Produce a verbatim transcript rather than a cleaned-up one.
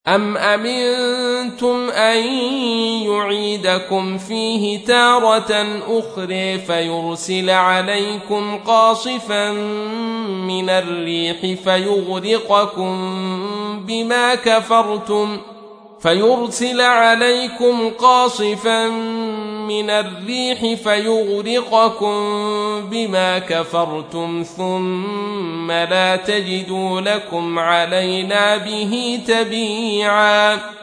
أَمْ أَمِنْتُمْ أَنْ يُعِيدَكُمْ فِيهِ تَارَةً أُخْرَى فَيُرْسِلَ عَلَيْكُمْ قَاصِفًا مِنَ الرِّيحِ فَيُغْرِقَكُمْ بِمَا كَفَرْتُمْ فيرسل عليكم قاصفا من الريح فيغرقكم بما كفرتم ثم لا تجدوا لكم علينا به تبيعا.